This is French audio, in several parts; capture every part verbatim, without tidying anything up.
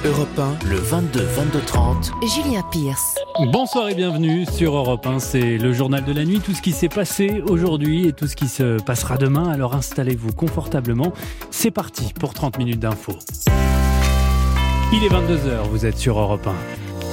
Europe un, le vingt-deux vingt-deux trente. Julien Pierce. Bonsoir et bienvenue sur Europe un, c'est le journal de la nuit, tout ce qui s'est passé aujourd'hui et tout ce qui se passera demain, alors installez-vous confortablement, c'est parti pour trente minutes d'infos. Il est vingt-deux heures, vous êtes sur Europe un.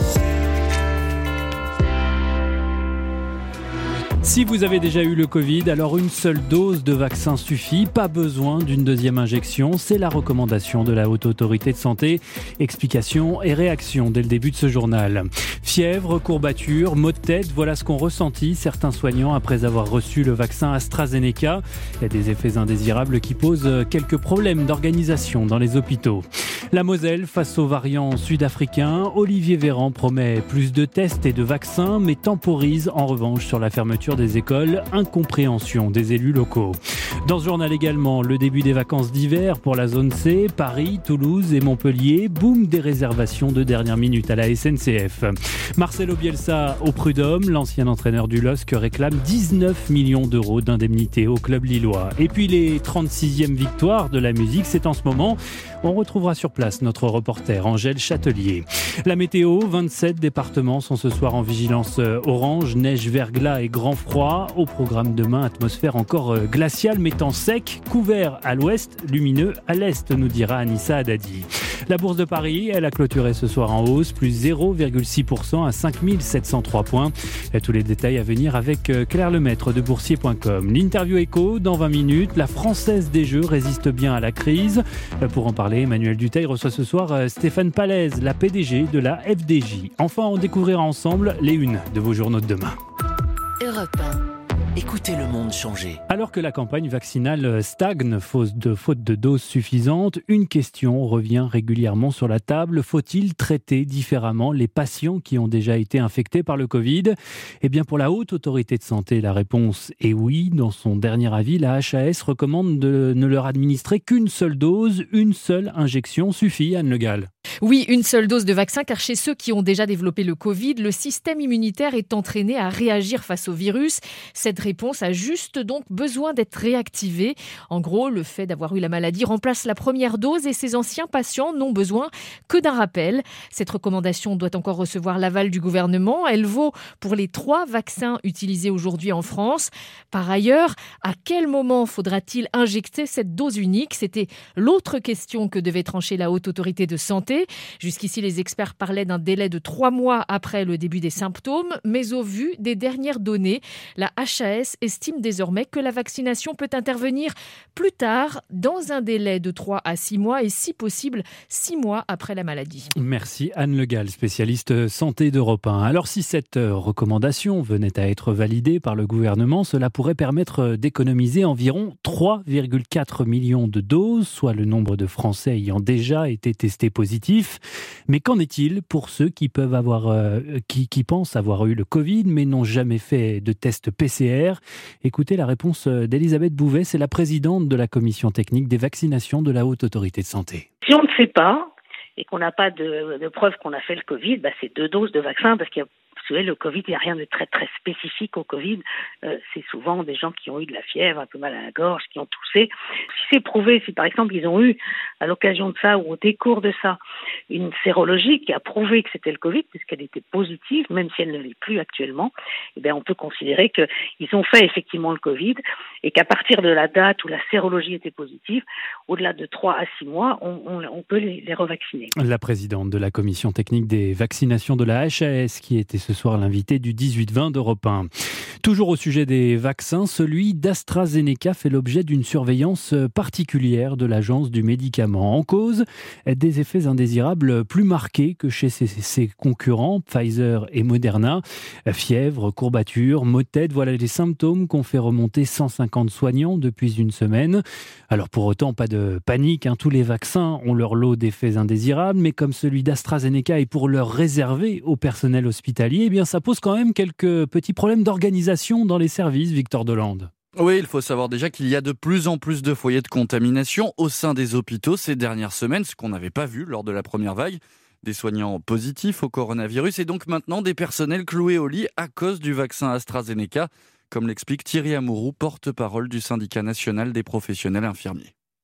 Si vous avez déjà eu le Covid, alors une seule dose de vaccin suffit, pas besoin d'une deuxième injection, c'est la recommandation de la Haute Autorité de Santé. Explications et réactions dès le début de ce journal. Fièvre, courbatures, maux de tête, voilà ce qu'ont ressenti certains soignants après avoir reçu le vaccin AstraZeneca. Il y a des effets indésirables qui posent quelques problèmes d'organisation dans les hôpitaux. La Moselle face aux variants sud-africains, Olivier Véran promet plus de tests et de vaccins, mais temporise en revanche sur la fermeture des écoles, incompréhension des élus locaux. Dans ce journal également, le début des vacances d'hiver pour la zone C, Paris, Toulouse et Montpellier, boom des réservations de dernière minute à la S N C F. Marcelo Bielsa au Prud'homme, l'ancien entraîneur du L O S C réclame dix-neuf millions d'euros d'indemnité au club lillois. Et puis les trente-sixièmes victoires de la musique, c'est en ce moment. On retrouvera sur place notre reporter Angèle Châtelier. La météo, vingt-sept départements sont ce soir en vigilance orange, neige, verglas et grand froid. Au programme demain, atmosphère encore glaciale mais temps sec, couvert à l'ouest, lumineux à l'est, nous dira Anissa Haddadi. La Bourse de Paris, elle a clôturé ce soir en hausse, plus zéro virgule six pour cent à cinq mille sept cent trois points. Et tous les détails à venir avec Claire Lemaître de boursier point com. L'interview écho dans vingt minutes. La Française des Jeux résiste bien à la crise. Pour en parler, Emmanuel Dutheil reçoit ce soir Stéphane Palaise, la P D G de la F D J. Enfin, on découvrira ensemble les unes de vos journaux de demain. Europe un. Écoutez le monde changer. Alors que la campagne vaccinale stagne faute de, faute de doses suffisantes, une question revient régulièrement sur la table. Faut-il traiter différemment les patients qui ont déjà été infectés par le Covid ? Eh bien, pour la Haute Autorité de Santé, la réponse est oui. Dans son dernier avis, la H A S recommande de ne leur administrer qu'une seule dose, une seule injection suffit, Anne Le Gall. Oui, une seule dose de vaccin, car chez ceux qui ont déjà développé le Covid, le système immunitaire est entraîné à réagir face au virus. Cette réponse a juste donc besoin d'être réactivée. En gros, le fait d'avoir eu la maladie remplace la première dose et ces anciens patients n'ont besoin que d'un rappel. Cette recommandation doit encore recevoir l'aval du gouvernement. Elle vaut pour les trois vaccins utilisés aujourd'hui en France. Par ailleurs, à quel moment faudra-t-il injecter cette dose unique ? C'était l'autre question que devait trancher la Haute Autorité de Santé. Jusqu'ici, les experts parlaient d'un délai de trois mois après le début des symptômes, mais au vu des dernières données, la H A S estime désormais que la vaccination peut intervenir plus tard, dans un délai de trois à six mois et si possible six mois après la maladie. Merci Anne Le Gall, spécialiste santé d'Europe un. Alors si cette recommandation venait à être validée par le gouvernement, cela pourrait permettre d'économiser environ trois virgule quatre millions de doses, soit le nombre de Français ayant déjà été testés positifs. Mais qu'en est-il pour ceux qui peuvent avoir, euh, qui, qui pensent avoir eu le Covid mais n'ont jamais fait de test P C R ? Écoutez la réponse d'Elisabeth Bouvet, c'est la présidente de la commission technique des vaccinations de la Haute Autorité de Santé. Si on ne sait pas et qu'on n'a pas de, de preuve qu'on a fait le Covid, bah c'est deux doses de vaccin parce qu'il y a Vous savez, le Covid, il n'y a rien de très très spécifique au Covid. Euh, c'est souvent des gens qui ont eu de la fièvre, un peu mal à la gorge, qui ont toussé. Si c'est prouvé, si par exemple ils ont eu, à l'occasion de ça ou au décours de ça, une sérologie qui a prouvé que c'était le Covid, puisqu'elle était positive, même si elle ne l'est plus actuellement, eh bien on peut considérer qu'ils ont fait effectivement le Covid et qu'à partir de la date où la sérologie était positive, au-delà de trois à six mois, on, on, on peut les, les revacciner. La présidente de la commission technique des vaccinations de la H A S qui était ce soir l'invité du dix-huit vingt d'Europe un. Toujours au sujet des vaccins, celui d'AstraZeneca fait l'objet d'une surveillance particulière de l'Agence du médicament. En cause, des effets indésirables plus marqués que chez ses, ses concurrents, Pfizer et Moderna. Fièvre, courbatures, maux de tête, voilà les symptômes qu'ont fait remonter cent cinquante soignants depuis une semaine. Alors pour autant, pas de panique, hein, tous les vaccins ont leur lot d'effets indésirables, mais comme celui d'AstraZeneca est pour leur réservé au personnel hospitalier, eh bien ça pose quand même quelques petits problèmes d'organisation dans les services, Victor Delande. Oui, il faut savoir déjà qu'il y a de plus en plus de foyers de contamination au sein des hôpitaux ces dernières semaines, ce qu'on n'avait pas vu lors de la première vague. Des soignants positifs au coronavirus et donc maintenant des personnels cloués au lit à cause du vaccin AstraZeneca, comme l'explique Thierry Amouroux, porte-parole du syndicat national des professionnels infirmiers.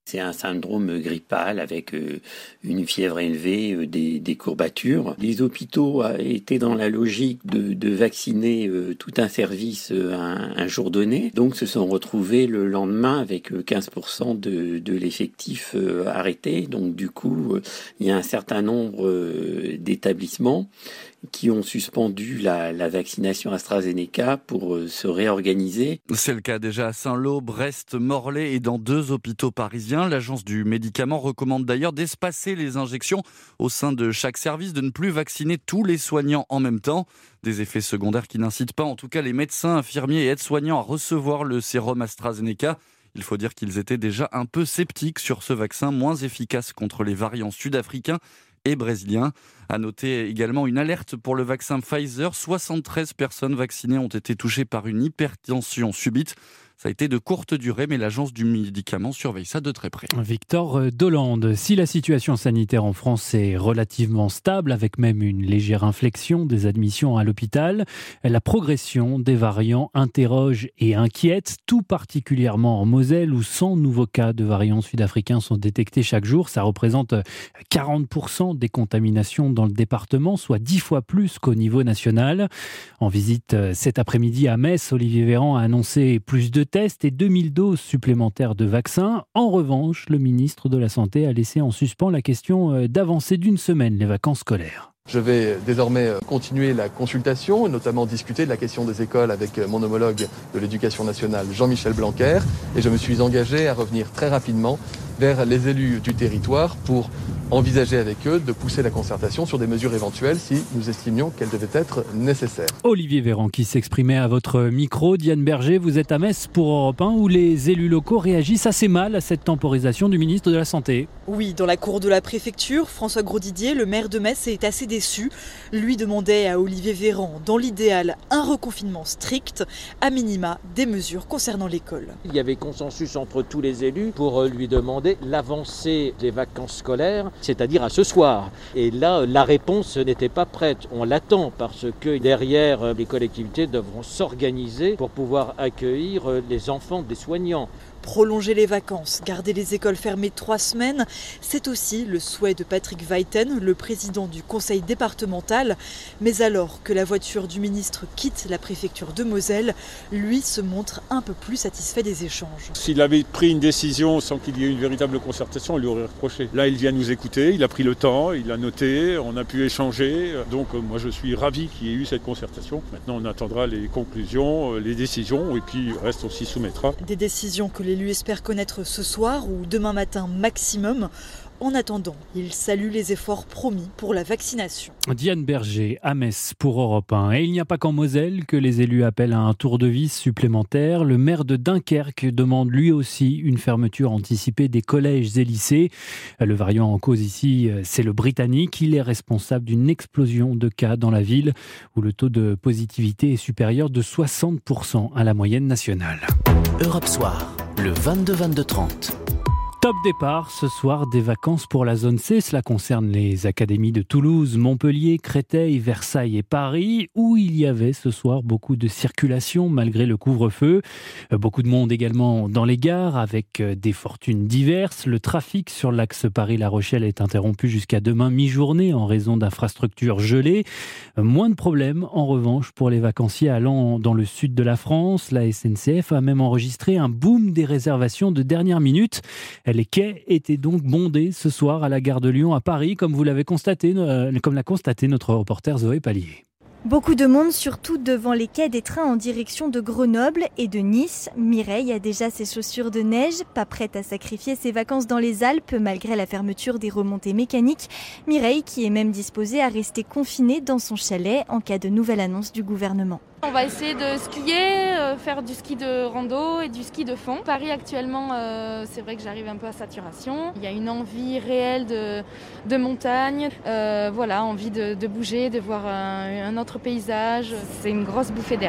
C'est un syndrome grippal avec une fièvre élevée, des, des courbatures. Les hôpitaux étaient dans la logique de, de vacciner tout un service un, un jour donné, donc se sont retrouvés le lendemain avec quinze pour cent de, de l'effectif arrêté. Donc du coup, il y a un certain nombre d'établissements qui ont suspendu la, la vaccination AstraZeneca pour euh, se réorganiser. C'est le cas déjà à Saint-Lô, Brest, Morlaix et dans deux hôpitaux parisiens. L'agence du médicament recommande d'ailleurs d'espacer les injections au sein de chaque service, de ne plus vacciner tous les soignants en même temps. Des effets secondaires qui n'incitent pas en tout cas les médecins, infirmiers et aides-soignants à recevoir le sérum AstraZeneca. Il faut dire qu'ils étaient déjà un peu sceptiques sur ce vaccin moins efficace contre les variants sud-africains et brésilien. À noter également une alerte pour le vaccin Pfizer. soixante-treize personnes vaccinées ont été touchées par une hypertension subite. Ça a été de courte durée, mais l'agence du médicament surveille ça de très près. Victor Dolande, si la situation sanitaire en France est relativement stable, avec même une légère inflexion des admissions à l'hôpital, la progression des variants interroge et inquiète, tout particulièrement en Moselle, où cent nouveaux cas de variants sud-africains sont détectés chaque jour. Ça représente quarante pour cent des contaminations dans le département, soit dix fois plus qu'au niveau national. En visite cet après-midi à Metz, Olivier Véran a annoncé plus de tests et deux mille doses supplémentaires de vaccins. En revanche, le ministre de la Santé a laissé en suspens la question d'avancer d'une semaine les vacances scolaires. Je vais désormais continuer la consultation, et notamment discuter de la question des écoles avec mon homologue de l'Éducation nationale, Jean-Michel Blanquer. Et je me suis engagé à revenir très rapidement vers les élus du territoire pour envisager avec eux de pousser la concertation sur des mesures éventuelles si nous estimions qu'elles devaient être nécessaires. Olivier Véran qui s'exprimait à votre micro. Diane Berger, vous êtes à Metz pour Europe un où les élus locaux réagissent assez mal à cette temporisation du ministre de la Santé. Oui, dans la cour de la préfecture, François Grosdidier, le maire de Metz, est assez déçu. Lui demandait à Olivier Véran, dans l'idéal, un reconfinement strict, à minima des mesures concernant l'école. Il y avait consensus entre tous les élus pour lui demander l'avancée des vacances scolaires, c'est-à-dire à ce soir. Et là, la réponse n'était pas prête. On l'attend parce que derrière, les collectivités devront s'organiser pour pouvoir accueillir les enfants des soignants. Prolonger les vacances, garder les écoles fermées trois semaines, c'est aussi le souhait de Patrick Weiten, le président du conseil départemental. Mais alors que la voiture du ministre quitte la préfecture de Moselle, lui se montre un peu plus satisfait des échanges. S'il avait pris une décision sans qu'il y ait une véritable concertation, on lui aurait reproché. Là, il vient nous écouter, il a pris le temps, il a noté, on a pu échanger. Donc moi, je suis ravi qu'il y ait eu cette concertation. Maintenant, on attendra les conclusions, les décisions et puis le reste, on s'y soumettra. Des décisions que l'élu espère connaître ce soir ou demain matin maximum. En attendant, il salue les efforts promis pour la vaccination. Diane Berger à Metz pour Europe un. Et il n'y a pas qu'en Moselle que les élus appellent à un tour de vis supplémentaire. Le maire de Dunkerque demande lui aussi une fermeture anticipée des collèges et lycées. Le variant en cause ici, c'est le britannique. Il est responsable d'une explosion de cas dans la ville où le taux de positivité est supérieur de soixante pour cent à la moyenne nationale. Europe Soir, le vingt-deux vingt-deux trente. Top départ ce soir des vacances pour la zone C. Cela concerne les académies de Toulouse, Montpellier, Créteil, Versailles et Paris, où il y avait ce soir beaucoup de circulation malgré le couvre-feu. Beaucoup de monde également dans les gares avec des fortunes diverses. Le trafic sur l'axe Paris-La Rochelle est interrompu jusqu'à demain mi-journée en raison d'infrastructures gelées. Moins de problèmes en revanche pour les vacanciers allant dans le sud de la France. La S N C F a même enregistré un boom des réservations de dernière minute. Les quais étaient donc bondés ce soir à la gare de Lyon à Paris, comme vous l'avez constaté, euh, comme l'a constaté notre reporter Zoé Pallier. Beaucoup de monde, surtout devant les quais des trains en direction de Grenoble et de Nice. Mireille a déjà ses chaussures de neige, pas prête à sacrifier ses vacances dans les Alpes malgré la fermeture des remontées mécaniques. Mireille qui est même disposée à rester confinée dans son chalet en cas de nouvelle annonce du gouvernement. On va essayer de skier, euh, faire du ski de rando et du ski de fond. Paris actuellement, euh, c'est vrai que j'arrive un peu à saturation. Il y a une envie réelle de, de montagne, euh, voilà, envie de, de bouger, de voir un, un autre paysage. C'est une grosse bouffée d'air.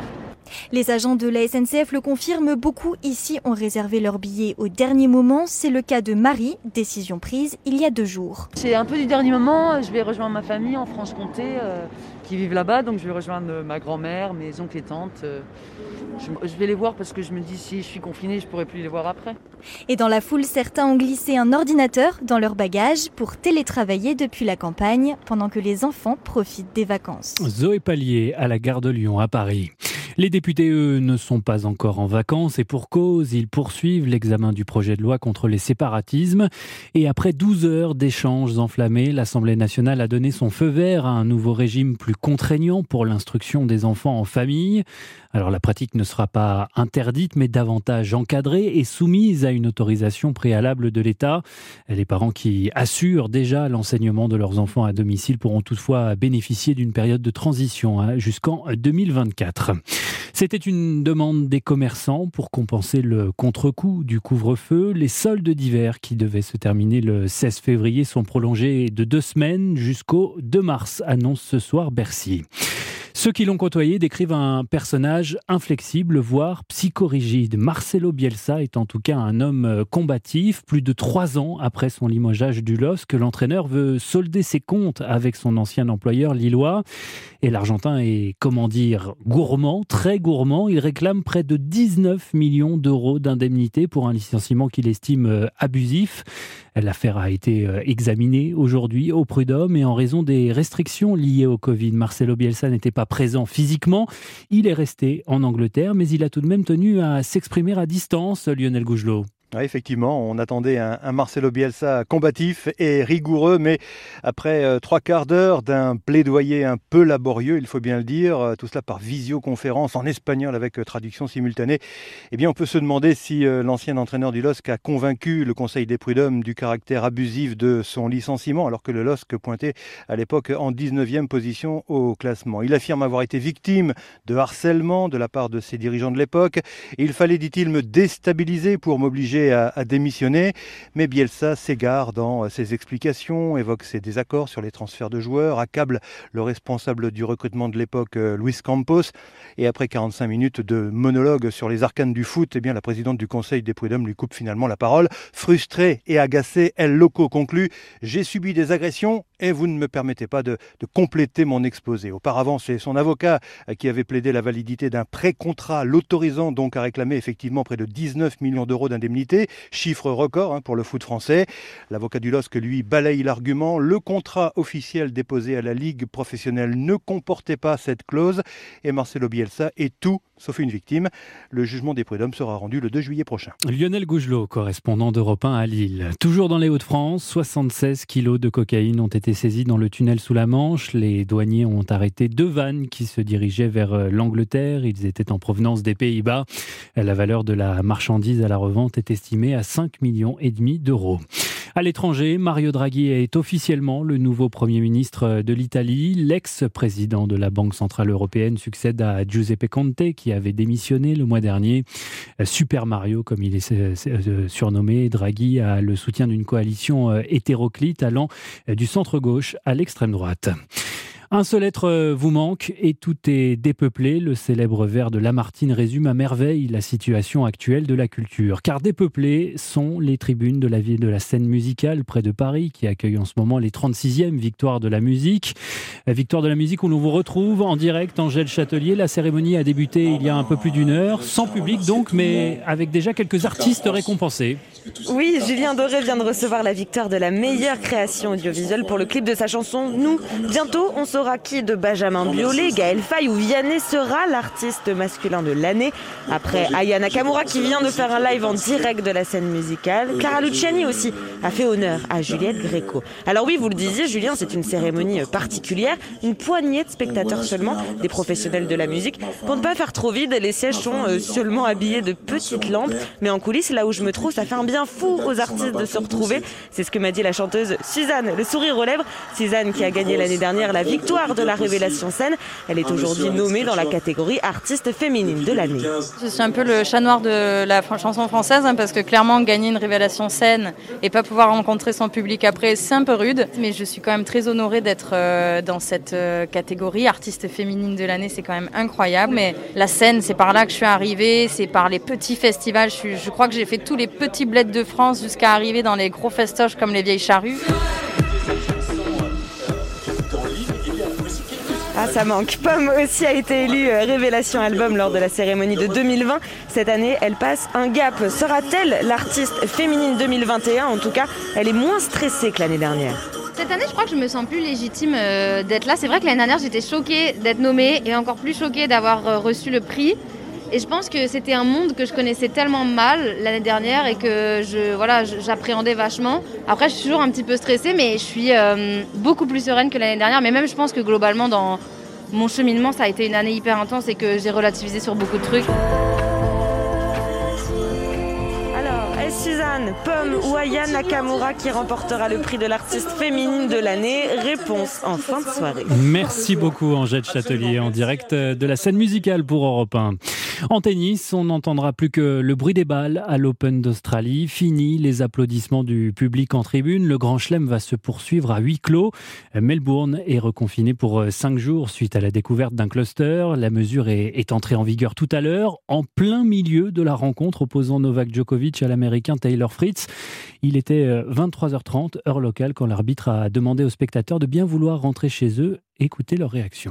Les agents de la S N C F le confirment, beaucoup ici ont réservé leur billet au dernier moment. C'est le cas de Marie, décision prise il y a deux jours. C'est un peu du dernier moment, je vais rejoindre ma famille en Franche-Comté euh, qui vivent là-bas, donc je vais rejoindre ma grand-mère, mes oncles et tantes. Euh, je, je vais les voir parce que je me dis si je suis confinée, je ne pourrai plus les voir après. Et dans la foule, certains ont glissé un ordinateur dans leur bagage pour télétravailler depuis la campagne pendant que les enfants profitent des vacances. Zoé Pallier à la gare de Lyon à Paris. Les députés, eux, ne sont pas encore en vacances et pour cause, ils poursuivent l'examen du projet de loi contre les séparatismes. Et après douze heures d'échanges enflammés, l'Assemblée nationale a donné son feu vert à un nouveau régime plus contraignant pour l'instruction des enfants en famille. Alors la pratique ne sera pas interdite, mais davantage encadrée et soumise à une autorisation préalable de l'État. Les parents qui assurent déjà l'enseignement de leurs enfants à domicile pourront toutefois bénéficier d'une période de transition hein, jusqu'en deux mille vingt-quatre. C'était une demande des commerçants pour compenser le contre-coup du couvre-feu. Les soldes d'hiver qui devaient se terminer le seize février sont prolongés de deux semaines jusqu'au deux mars, annonce ce soir Bercy. Ceux qui l'ont côtoyé décrivent un personnage inflexible, voire psychorigide. Marcelo Bielsa est en tout cas un homme combatif. Plus de trois ans après son limogeage du L O S C, l'entraîneur veut solder ses comptes avec son ancien employeur lillois. Et l'Argentin est, comment dire, gourmand, très gourmand. Il réclame près de dix-neuf millions d'euros d'indemnité pour un licenciement qu'il estime abusif. L'affaire a été examinée aujourd'hui au prud'homme et en raison des restrictions liées au Covid, Marcelo Bielsa n'était pas présent physiquement. Il est resté en Angleterre, mais il a tout de même tenu à s'exprimer à distance, Lionel Gougelot. Oui, effectivement, on attendait un, un Marcelo Bielsa combatif et rigoureux, mais après euh, trois quarts d'heure d'un plaidoyer un peu laborieux, il faut bien le dire, euh, tout cela par visioconférence en espagnol avec euh, traduction simultanée, eh bien on peut se demander si euh, l'ancien entraîneur du L O S C a convaincu le Conseil des prud'hommes du caractère abusif de son licenciement, alors que le L O S C pointait à l'époque en dix-neuvième position au classement. Il affirme avoir été victime de harcèlement de la part de ses dirigeants de l'époque. Il fallait, dit-il, me déstabiliser pour m'obliger À, à démissionner, mais Bielsa s'égare dans ses explications, évoque ses désaccords sur les transferts de joueurs, accable le responsable du recrutement de l'époque, Luis Campos, et après quarante-cinq minutes de monologue sur les arcanes du foot, eh bien la présidente du Conseil des prud'hommes lui coupe finalement la parole. Frustrée et agacée, El Loco conclut « J'ai subi des agressions et vous ne me permettez pas de, de compléter mon exposé ». Auparavant, c'est son avocat qui avait plaidé la validité d'un pré-contrat, l'autorisant donc à réclamer effectivement près de dix-neuf millions d'euros d'indemnité. Chiffre record hein, pour le foot français. L'avocat du L O S C, lui, balaye l'argument. Le contrat officiel déposé à la Ligue professionnelle ne comportait pas cette clause et Marcelo Bielsa est tout sauf une victime. Le jugement des prud'hommes sera rendu le deux juillet prochain. Lionel Gougelot, correspondant d'Europe un à Lille. Toujours dans les Hauts-de-France, soixante-seize kilos de cocaïne ont été saisis dans le tunnel sous la Manche. Les douaniers ont arrêté deux vannes qui se dirigeaient vers l'Angleterre. Ils étaient en provenance des Pays-Bas. La valeur de la marchandise à la revente est estimée à cinq millions et demi d'euros. À l'étranger, Mario Draghi est officiellement le nouveau Premier ministre de l'Italie. L'ex-président de la Banque centrale européenne succède à Giuseppe Conte qui avait démissionné le mois dernier. Super Mario, comme il est surnommé, Draghi a le soutien d'une coalition hétéroclite allant du centre-gauche à l'extrême droite. Un seul être vous manque et tout est dépeuplé. Le célèbre vers de Lamartine résume à merveille la situation actuelle de la culture. Car dépeuplées sont les tribunes de la ville de la scène musicale près de Paris qui accueille en ce moment les trente-sixièmes Victoires de la musique. Victoire de la musique où l'on vous retrouve en direct, Angèle Châtelier. La cérémonie a débuté il y a un peu plus d'une heure, sans public donc, mais avec déjà quelques artistes récompensés. Oui, Julien Doré vient de recevoir la victoire de la meilleure création audiovisuelle pour le clip de sa chanson « Nous ». Bientôt, on saura qui de Benjamin Biolay, Gaël Faye ou Vianney sera l'artiste masculin de l'année. Après Aya Nakamura qui vient de faire un live en direct de la scène musicale, Clara Luciani aussi a fait honneur à Juliette Gréco. Alors oui, vous le disiez, Julien, c'est une cérémonie particulière, une poignée de spectateurs seulement, des professionnels de la musique. Pour ne pas faire trop vide, les sièges sont seulement habillés de petites lampes, mais en coulisses, là où je me trouve, ça fait un bien fou aux artistes de se retrouver. C'est ce que m'a dit la chanteuse Suzanne, le sourire aux lèvres. Suzanne qui a gagné l'année dernière la victoire l'histoire de la révélation scène. Elle est aujourd'hui nommée dans la catégorie artiste féminine de l'année. Je suis un peu le chat noir de la chanson française hein, parce que clairement gagner une révélation scène et pas pouvoir rencontrer son public après, c'est un peu rude. Mais je suis quand même très honorée d'être euh, dans cette euh, catégorie. Artiste féminine de l'année, c'est quand même incroyable. Mais la scène, c'est par là que je suis arrivée, c'est par les petits festivals. Je, suis, je crois que j'ai fait tous les petits bleds de France jusqu'à arriver dans les gros festoches comme les Vieilles Charrues. Ah, ça manque. Pomme aussi a été élue Révélation Album lors de la cérémonie de deux mille vingt. Cette année, elle passe un gap. Sera-t-elle l'artiste féminine deux mille vingt et un ? En tout cas, elle est moins stressée que l'année dernière. Cette année, je crois que je me sens plus légitime euh, d'être là. C'est vrai que l'année dernière, j'étais choquée d'être nommée et encore plus choquée d'avoir euh, reçu le prix. Et je pense que c'était un monde que je connaissais tellement mal l'année dernière et que je, voilà, j'appréhendais vachement. Après, je suis toujours un petit peu stressée, mais je suis euh, beaucoup plus sereine que l'année dernière. Mais même, je pense que globalement, dans mon cheminement, ça a été une année hyper intense et que j'ai relativisé sur beaucoup de trucs. Suzanne, Pomme ou Aya Nakamura qui remportera le prix de l'artiste féminine de l'année. Réponse en fin de soirée. Merci beaucoup Angèle Châtelier en direct de la scène musicale pour Europe un. En tennis, on n'entendra plus que le bruit des balles à l'Open d'Australie. Fini les applaudissements du public en tribune. Le Grand Chelem va se poursuivre à huis clos. Melbourne est reconfiné pour cinq jours suite à la découverte d'un cluster. La mesure est, est entrée en vigueur tout à l'heure, en plein milieu de la rencontre opposant Novak Djokovic à l'Américain Taylor Fritz. Il était vingt-trois heures trente, heure locale, quand l'arbitre a demandé aux spectateurs de bien vouloir rentrer chez eux. Écoutez leur réaction.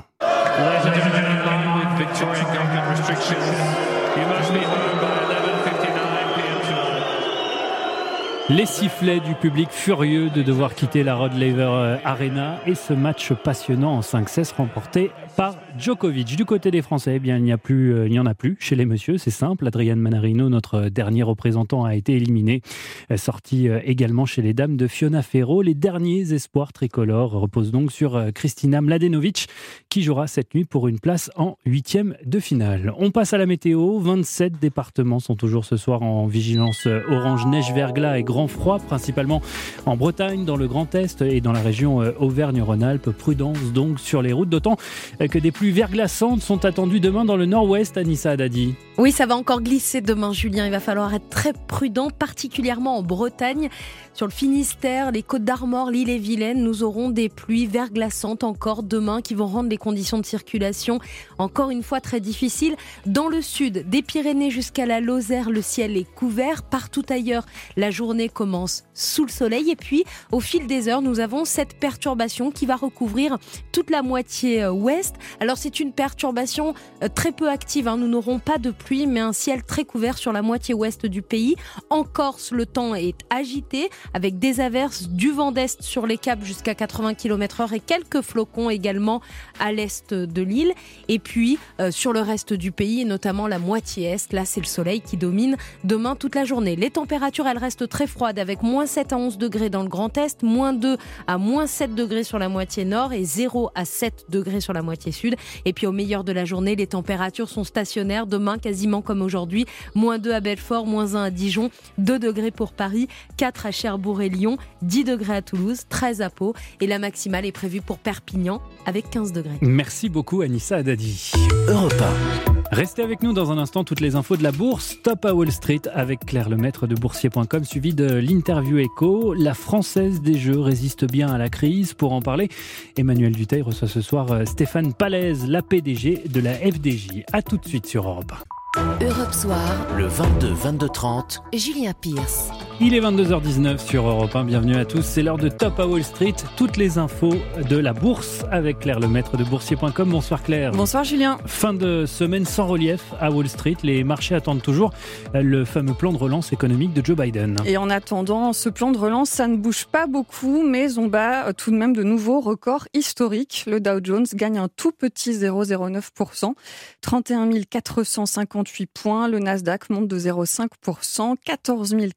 Les sifflets du public furieux de devoir quitter la Rod Laver Arena et ce match passionnant en cinq sets remporté par Djokovic. Du côté des Français, eh bien, il n'y a plus, euh, il n'y en a plus chez les messieurs, c'est simple. Adrian Manarino, notre dernier représentant, a été éliminé. Sorti euh, également chez les dames de Fiona Ferro. Les derniers espoirs tricolores reposent donc sur euh, Kristina Mladenovic qui jouera cette nuit pour une place en huitième de finale. On passe à la météo. vingt-sept départements sont toujours ce soir en vigilance orange, neige, verglas et grand froid, principalement en Bretagne, dans le Grand Est et dans la région euh, Auvergne-Rhône-Alpes. Prudence donc sur les routes, d'autant que des pluies verglaçantes sont attendues demain dans le nord-ouest, Anissa Haddadi. Oui, ça va encore glisser demain, Julien. Il va falloir être très prudent, particulièrement en Bretagne. Sur le Finistère, les Côtes-d'Armor, l'Île-et-Vilaine, nous aurons des pluies verglaçantes encore demain qui vont rendre les conditions de circulation encore une fois très difficiles. Dans le sud, des Pyrénées jusqu'à la Lozère, le ciel est couvert. Partout ailleurs, la journée commence sous le soleil. Et puis, au fil des heures, nous avons cette perturbation qui va recouvrir toute la moitié ouest. Alors, c'est une perturbation très peu active, hein. Nous n'aurons pas de pluie, mais un ciel très couvert sur la moitié ouest du pays. En Corse, le temps est agité, avec des averses, du vent d'est sur les caps jusqu'à quatre-vingts kilomètres heure et quelques flocons également à l'est de l'île. Et puis, euh, sur le reste du pays, et notamment la moitié est, là, c'est le soleil qui domine demain toute la journée. Les températures, elles restent très froides, avec moins sept à onze degrés dans le Grand Est, moins deux à moins sept degrés sur la moitié nord et zéro à sept degrés sur la moitié sud. Et puis, au meilleur de la journée, les températures sont stationnaires. Demain, quasiment comme aujourd'hui, moins deux à Belfort, moins un à Dijon, deux degrés pour Paris, quatre à Cherbourg et Lyon, dix degrés à Toulouse, treize à Pau et la maximale est prévue pour Perpignan avec quinze degrés. Merci beaucoup Anissa Haddadi. Europe un. Restez avec nous dans un instant, toutes les infos de la bourse. Top à Wall Street avec Claire Lemaître de boursier point com, suivi de l'interview écho. La Française des Jeux résiste bien à la crise. Pour en parler, Emmanuel Dutheil reçoit ce soir Stéphane Palaise, la P D G de la F D J. A tout de suite sur Europe un. Europe Soir, le vingt-deux vingt-deux trente, Julien Pierce. Il est vingt-deux heures dix-neuf sur Europe un, bienvenue à tous, c'est l'heure de Top à Wall Street, toutes les infos de la bourse avec Claire Lemaître de boursier point com. Bonsoir Claire. Bonsoir Julien. Fin de semaine sans relief à Wall Street, les marchés attendent toujours le fameux plan de relance économique de Joe Biden. Et en attendant, ce plan de relance, ça ne bouge pas beaucoup, mais on bat tout de même de nouveaux records historiques. Le Dow Jones gagne un tout petit zéro virgule zéro neuf pour cent, trente et un mille quatre cent cinquante-huit points. Le Nasdaq monte de zéro virgule cinq pour cent, quatorze mille quatre-vingts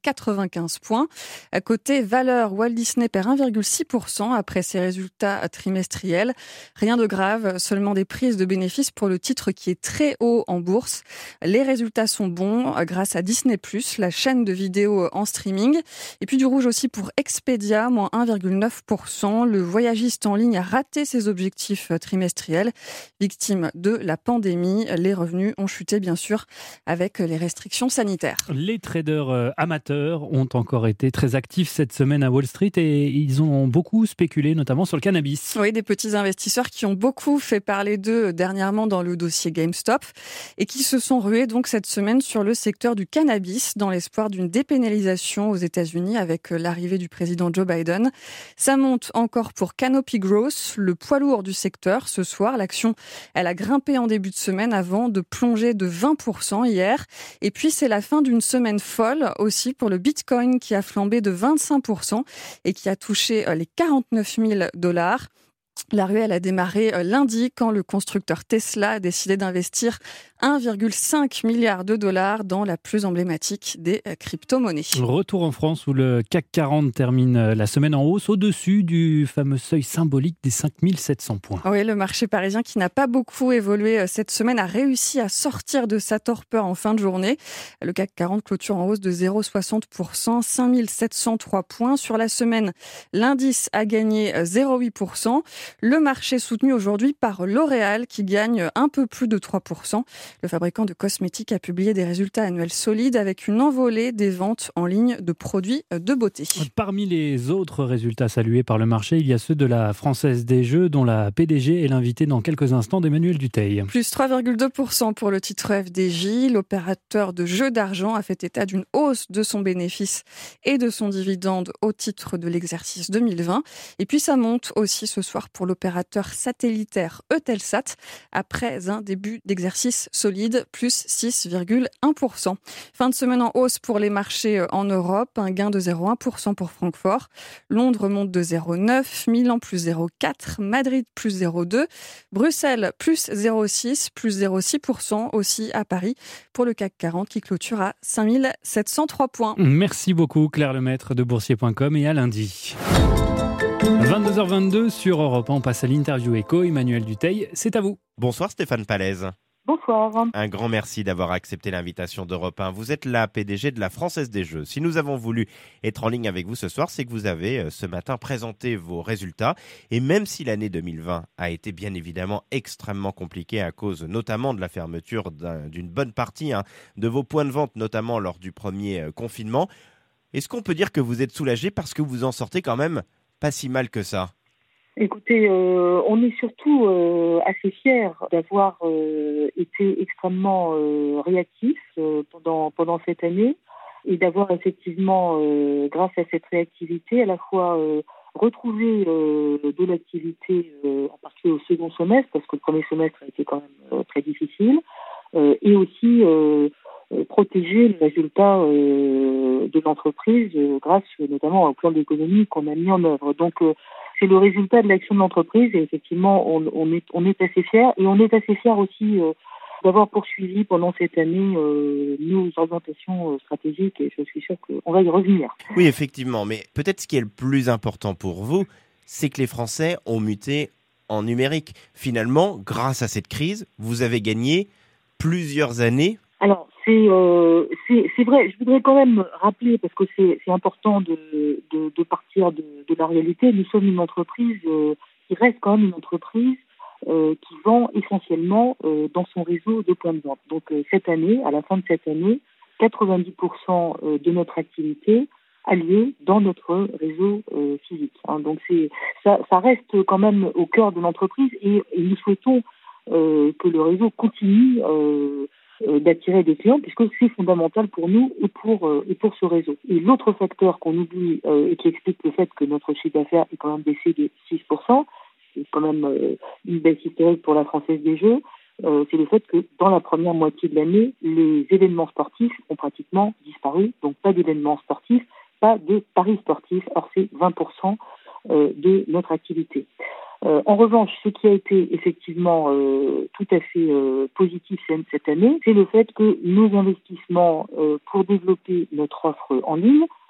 quatre-vingt-quinze points. À côté valeur, Walt Disney perd un virgule six pour cent après ses résultats trimestriels. Rien de grave, seulement des prises de bénéfices pour le titre qui est très haut en bourse. Les résultats sont bons grâce à Disney plus, la chaîne de vidéos en streaming. Et puis du rouge aussi pour Expedia, moins un virgule neuf pour cent. Le voyagiste en ligne a raté ses objectifs trimestriels. Victime de la pandémie, les revenus ont chuté bien sûr avec les restrictions sanitaires. Les traders amateurs ont encore été très actifs cette semaine à Wall Street et ils ont beaucoup spéculé, notamment sur le cannabis. Oui, des petits investisseurs qui ont beaucoup fait parler d'eux dernièrement dans le dossier GameStop et qui se sont rués donc cette semaine sur le secteur du cannabis dans l'espoir d'une dépénalisation aux États-Unis avec l'arrivée du président Joe Biden. Ça monte encore pour Canopy Growth, le poids lourd du secteur. Ce soir, l'action, elle a grimpé en début de semaine avant de plonger de vingt pour cent hier. Et puis, c'est la fin d'une semaine folle aussi pour le Bitcoin qui a flambé de vingt-cinq pour cent et qui a touché les quarante-neuf mille dollars. La ruelle a démarré lundi quand le constructeur Tesla a décidé d'investir un virgule cinq milliard de dollars dans la plus emblématique des crypto-monnaies. Retour en France où le C A C quarante termine la semaine en hausse au-dessus du fameux seuil symbolique des cinq mille sept cents points. Oui, le marché parisien qui n'a pas beaucoup évolué cette semaine a réussi à sortir de sa torpeur en fin de journée. Le C A C quarante clôture en hausse de zéro virgule soixante pour cent, cinq mille sept cent trois points. Sur la semaine, l'indice a gagné zéro virgule huit pour cent. Le marché soutenu aujourd'hui par L'Oréal qui gagne un peu plus de trois pour cent. Le fabricant de cosmétiques a publié des résultats annuels solides avec une envolée des ventes en ligne de produits de beauté. Parmi les autres résultats salués par le marché, il y a ceux de la Française des Jeux dont la P D G est l'invitée dans quelques instants d'Emmanuel Dutheil. Plus trois virgule deux pour cent pour le titre F D J. L'opérateur de jeux d'argent a fait état d'une hausse de son bénéfice et de son dividende au titre de l'exercice deux mille vingt. Et puis ça monte aussi ce soir pour l'opérateur satellitaire Eutelsat après un début d'exercice solide, plus six virgule un pour cent. Fin de semaine en hausse pour les marchés en Europe, un gain de zéro virgule un pour cent pour Francfort. Londres monte de zéro virgule neuf, Milan plus zéro virgule quatre, Madrid plus zéro virgule deux, Bruxelles plus zéro virgule six, plus zéro virgule six pour cent aussi à Paris pour le C A C quarante qui clôture à cinq mille sept cent trois points. Merci beaucoup Claire Lemaître de boursier point com et à lundi. vingt-deux heures vingt-deux sur Europe un, on passe à l'interview éco. Emmanuel Dutheil, c'est à vous. Bonsoir Stéphane Palaise. Bonsoir. Un grand merci d'avoir accepté l'invitation d'Europe un. Vous êtes la P D G de la Française des Jeux. Si nous avons voulu être en ligne avec vous ce soir, c'est que vous avez ce matin présenté vos résultats. Et même si l'année deux mille vingt a été bien évidemment extrêmement compliquée à cause notamment de la fermeture d'un, d'une bonne partie hein, de vos points de vente, notamment lors du premier confinement, est-ce qu'on peut dire que vous êtes soulagé parce que vous en sortez quand même pas si mal que ça? Écoutez, euh, on est surtout euh, assez fiers d'avoir euh, été extrêmement euh, réactifs euh, pendant pendant cette année et d'avoir effectivement, euh, grâce à cette réactivité, à la fois euh, retrouvé euh, de l'activité, euh, en particulier au second semestre, parce que le premier semestre a été quand même euh, très difficile, euh, et aussi euh, protéger le résultat euh, de l'entreprise euh, grâce notamment au plan d'économie qu'on a mis en œuvre. Donc euh, c'est le résultat de l'action de l'entreprise et effectivement on, on est on est assez fiers et on est assez fiers aussi euh, d'avoir poursuivi pendant cette année euh, nos orientations euh, stratégiques et je suis sûr qu'on va y revenir. Oui effectivement, mais peut-être ce qui est le plus important pour vous, c'est que les Français ont muté en numérique. Finalement, grâce à cette crise, vous avez gagné plusieurs années. Alors c'est euh, c'est, c'est vrai. Je voudrais quand même rappeler parce que c'est, c'est important de, de, de partir de, de la réalité. Nous sommes une entreprise euh, qui reste quand même une entreprise euh, qui vend essentiellement euh, dans son réseau de points de vente. Donc euh, cette année, à la fin de cette année, quatre-vingt-dix pour cent de notre activité a lieu dans notre réseau euh, physique. Hein. Donc c'est ça, ça reste quand même au cœur de l'entreprise et, et nous souhaitons euh, que le réseau continue. Euh, d'attirer des clients puisque c'est fondamental pour nous et pour euh, et pour ce réseau. Et l'autre facteur qu'on oublie euh, et qui explique le fait que notre chiffre d'affaires est quand même baissé de six pour cent, c'est quand même euh, une baisse historique pour la Française des Jeux, euh, c'est le fait que dans la première moitié de l'année, les événements sportifs ont pratiquement disparu, donc pas d'événements sportifs, pas de paris sportifs, or c'est vingt pour cent euh, de notre activité. Euh, en revanche, ce qui a été effectivement euh, tout à fait euh, positif cette année, c'est le fait que nos investissements euh, pour développer notre offre en ligne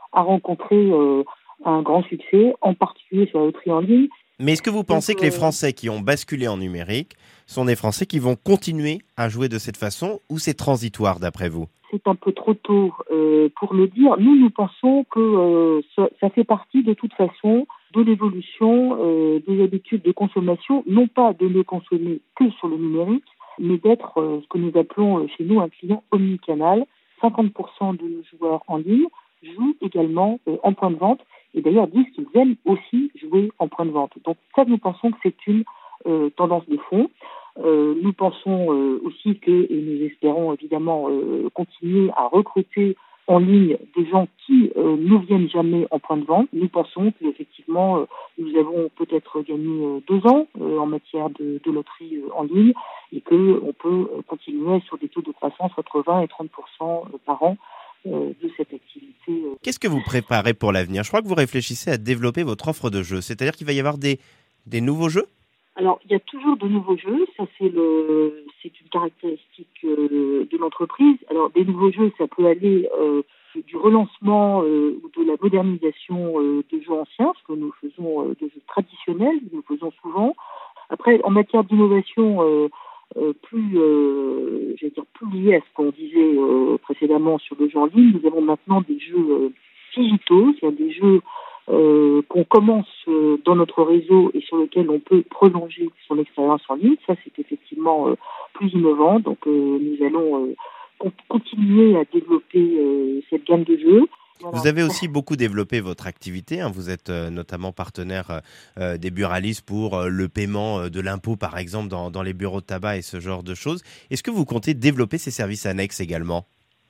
a rencontré euh, un grand succès, en particulier sur la loterie en ligne. Mais est-ce que vous pensez Donc, que les euh, Français qui ont basculé en numérique sont des Français qui vont continuer à jouer de cette façon ou c'est transitoire d'après vous ? C'est un peu trop tôt euh, pour le dire. Nous, nous pensons que euh, ça, ça fait partie de toute façon de l'évolution euh, des habitudes de consommation, non pas de ne consommer que sur le numérique, mais d'être euh, ce que nous appelons euh, chez nous un client omnicanal. cinquante pour cent de nos joueurs en ligne jouent également euh, en point de vente et d'ailleurs disent qu'ils aiment aussi jouer en point de vente. Donc ça, nous pensons que c'est une euh, tendance de fond. Euh, nous pensons euh, aussi que, et nous espérons évidemment euh, continuer à recruter en ligne des gens qui euh, ne viennent jamais en point de vente. Nous pensons qu'effectivement, euh, nous avons peut-être gagné euh, deux ans euh, en matière de, de loterie euh, en ligne et qu'on peut euh, continuer sur des taux de croissance entre vingt et trente pour cent par an euh, de cette activité. Euh. Qu'est-ce que vous préparez pour l'avenir ? Je crois que vous réfléchissez à développer votre offre de jeux, c'est-à-dire qu'il va y avoir des, des nouveaux jeux ? Alors, il y a toujours de nouveaux jeux, ça c'est le, c'est une caractéristique euh, de l'entreprise. Alors, des nouveaux jeux, ça peut aller euh, du relancement euh, ou de la modernisation euh, de jeux anciens, ce que nous faisons euh, de jeux traditionnels, nous faisons souvent. Après, en matière d'innovation, euh, euh, plus, euh, j'allais dire plus liée à ce qu'on disait euh, précédemment sur le jeu en ligne, nous avons maintenant des jeux euh, digitaux, c'est-à-dire des jeux Euh, qu'on commence euh, dans notre réseau et sur lequel on peut prolonger son expérience en ligne. Ça, c'est effectivement euh, plus innovant. Donc, euh, nous allons euh, con- continuer à développer euh, cette gamme de jeux. Voilà. Vous avez aussi beaucoup développé votre activité. Hein. Vous êtes euh, notamment partenaire euh, des buralistes pour euh, le paiement euh, de l'impôt, par exemple, dans, dans les bureaux de tabac et ce genre de choses. Est-ce que vous comptez développer ces services annexes également ?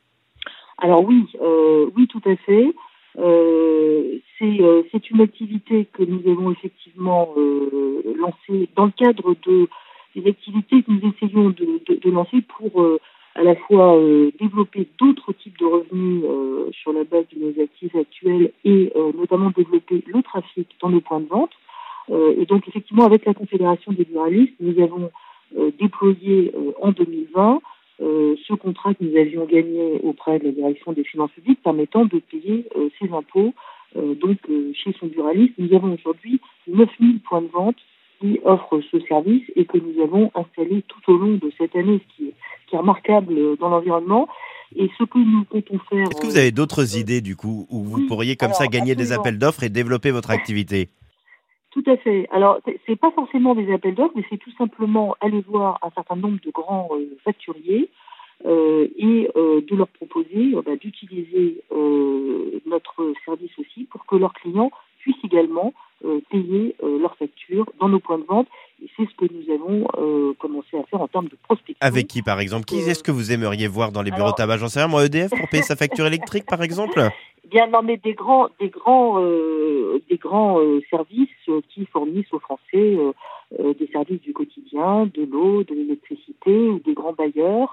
Alors oui, euh, oui, tout à fait. Euh, c'est, euh, c'est une activité que nous avons effectivement euh, lancée dans le cadre de des activités que nous essayons de, de, de lancer pour euh, à la fois euh, développer d'autres types de revenus euh, sur la base de nos actifs actuels et euh, notamment développer le trafic dans nos points de vente. Euh, et donc effectivement, avec la Confédération des buralistes, nous avons euh, déployé euh, en deux mille vingt Euh, ce contrat que nous avions gagné auprès de la direction des finances publiques permettant de payer euh, ses impôts euh, donc euh, chez son buraliste. Nous avons aujourd'hui neuf mille points de vente qui offrent ce service et que nous avons installé tout au long de cette année, ce qui est, ce qui est remarquable dans l'environnement. Et ce que nous comptons faire... Est-ce que vous avez d'autres euh, idées du coup où vous oui, pourriez comme alors, ça gagner absolument. Des appels d'offres et développer votre activité ? Tout à fait. Alors, c'est, c'est pas forcément des appels d'offres, mais c'est tout simplement aller voir un certain nombre de grands euh, facturiers euh, et euh, de leur proposer euh, bah, d'utiliser euh, notre service aussi pour que leurs clients puissent également euh, payer euh, leurs factures dans nos points de vente. Et c'est ce que nous avons euh, commencé à faire en termes de prospection. Avec qui, par exemple ? Qui euh, est-ce que vous aimeriez voir dans les bureaux Alors... de tabac ? J'en sais rien, moi, E D F, pour payer sa facture électrique, par exemple ? Bien, non, mais des grands, des grands, euh, des grands euh, services euh, qui fournissent aux Français euh, euh, des services du quotidien, de l'eau, de l'électricité ou des grands bailleurs.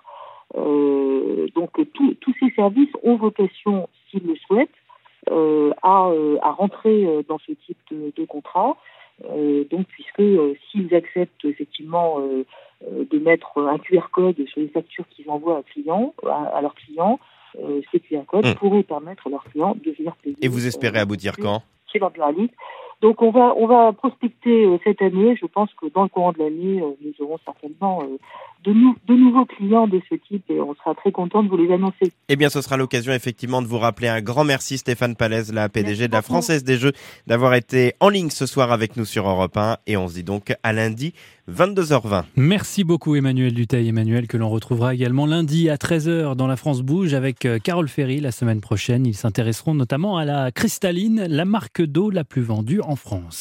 Euh, donc, tous ces services ont vocation, s'ils le souhaitent, euh, à, euh, à rentrer euh, dans ce type de, de contrat. Euh, donc, puisque euh, s'ils acceptent effectivement euh, euh, de mettre un Q R code sur les factures qu'ils envoient à, clients, à, à leurs clients, Euh, ces Q R codes mmh. pourraient permettre à leurs clients de venir payer. Et vous espérez euh, aboutir quand ? Chez leur buraliste. Donc on va on va prospecter euh, cette année. Je pense que dans le courant de l'année, euh, nous aurons certainement euh, de, nou- de nouveaux clients de ce type et on sera très content de vous les annoncer. Eh bien, ce sera l'occasion effectivement de vous rappeler. Un grand merci Stéphane Pallez, la P D G merci de la Française des Jeux, d'avoir été en ligne ce soir avec nous sur Europe un et on se dit donc à lundi vingt-deux heures vingt. Merci beaucoup Emmanuel Dutheil. Emmanuel que l'on retrouvera également lundi à treize heures dans La France Bouge avec Carole Ferry la semaine prochaine. Ils s'intéresseront notamment à la Cristalline, la marque d'eau la plus vendue en France.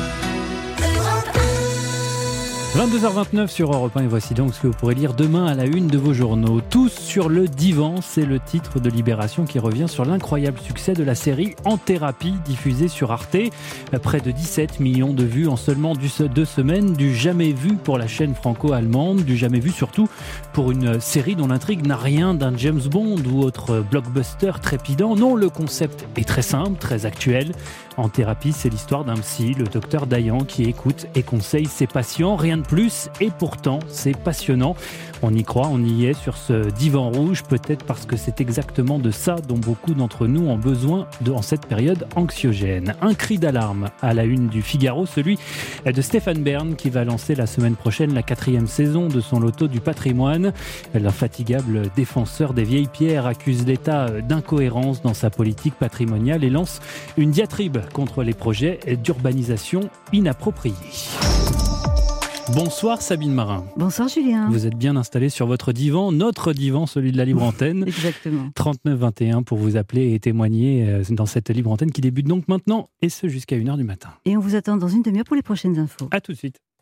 vingt-deux heures vingt-neuf sur Europe un et voici donc ce que vous pourrez lire demain à la une de vos journaux. Tous sur le divan, c'est le titre de Libération qui revient sur l'incroyable succès de la série En Thérapie diffusée sur Arte. Près de dix-sept millions de vues en seulement deux semaines, du jamais vu pour la chaîne franco-allemande, du jamais vu surtout pour une série dont l'intrigue n'a rien d'un James Bond ou autre blockbuster trépidant. Non, le concept est très simple, très actuel. En thérapie, c'est l'histoire d'un psy, le docteur Dayan, qui écoute et conseille ses patients. Rien de plus, et pourtant, c'est passionnant. On y croit, on y est sur ce divan rouge, peut-être parce que c'est exactement de ça dont beaucoup d'entre nous ont besoin de, en cette période anxiogène. Un cri d'alarme à la une du Figaro, celui de Stéphane Bern, qui va lancer la semaine prochaine la quatrième saison de son loto du patrimoine. L'infatigable défenseur des vieilles pierres accuse l'État d'incohérence dans sa politique patrimoniale et lance une diatribe contre les projets d'urbanisation inappropriés. Bonsoir Sabine Marin. Bonsoir Julien. Vous êtes bien installé sur votre divan, notre divan, celui de la Libre Antenne. Exactement. trente-neuf vingt et un pour vous appeler et témoigner dans cette Libre Antenne qui débute donc maintenant et ce jusqu'à une heure du matin. Et on vous attend dans une demi-heure pour les prochaines infos. À tout de suite.